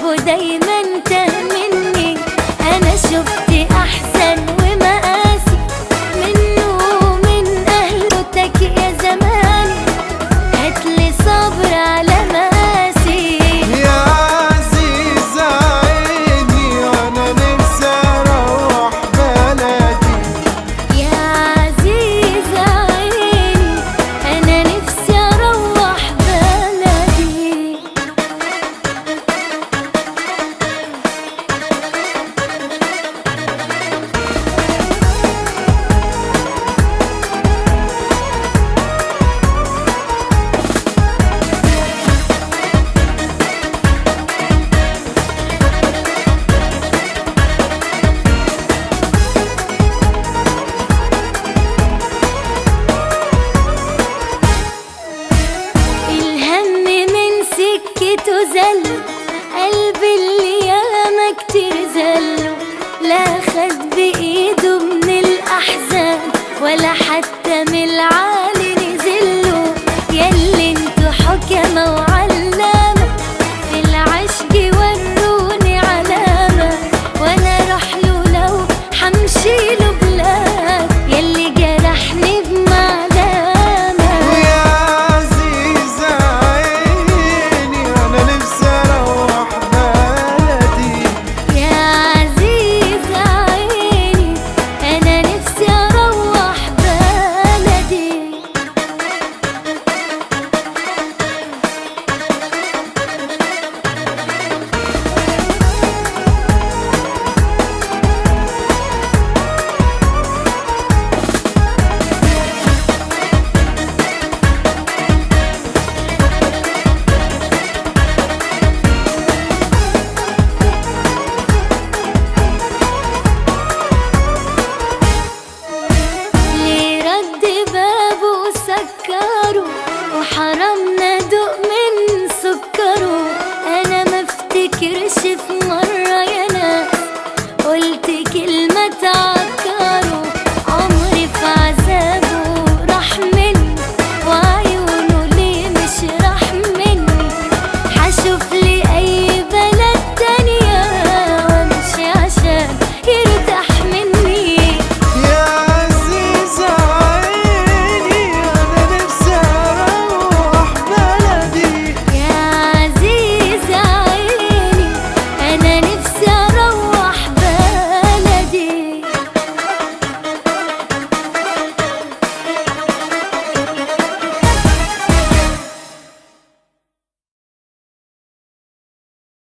ودايما تهمني. انا شفت احسن ومقاسي منه ومن اهلتك يا زماني، هاتلي صبر على مقاسي. يا عزيزة عيني وانا نفسي اروح بلدي. يا عزيزة عيني انا نفسي اروح بلدي. زل قلبي اللي ياما كتير زله، لا خد بإيده من الأحزان ولا حتى من العالي نزله. ياللي انتو حكمة